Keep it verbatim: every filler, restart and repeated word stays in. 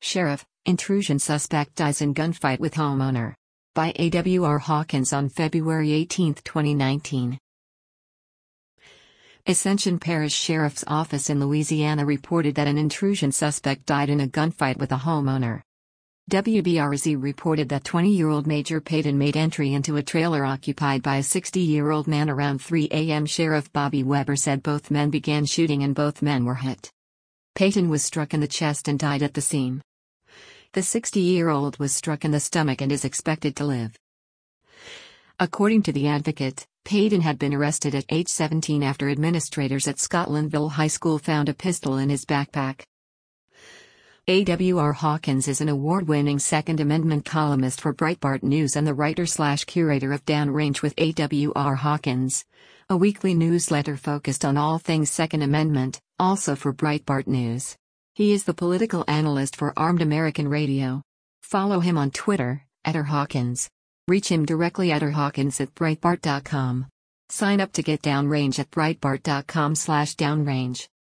Sheriff, intrusion suspect dies in gunfight with homeowner. By A W R Hawkins on February eighteenth, twenty nineteen. Ascension Parish Sheriff's Office in Louisiana reported that an intrusion suspect died in a gunfight with a homeowner. W B R Z reported that twenty-year-old Major Payton made entry into a trailer occupied by a sixty-year-old man around three a m Sheriff Bobby Weber said both men began shooting and both men were hit. Payton was struck in the chest and died at the scene. The sixty-year-old was struck in the stomach and is expected to live. According to the Advocate, Payton had been arrested at age seventeen after administrators at Scotlandville High School found a pistol in his backpack. A W R Hawkins is an award-winning Second Amendment columnist for Breitbart News and the writer-slash-curator of Downrange with A W R Hawkins, a weekly newsletter focused on all things Second Amendment, also for Breitbart News. He is the political analyst for Armed American Radio. Follow him on Twitter, at r hawkins. Reach him directly at r hawkins at breitbart dot com. Sign up to get Downrange at breitbart dot com slash downrange.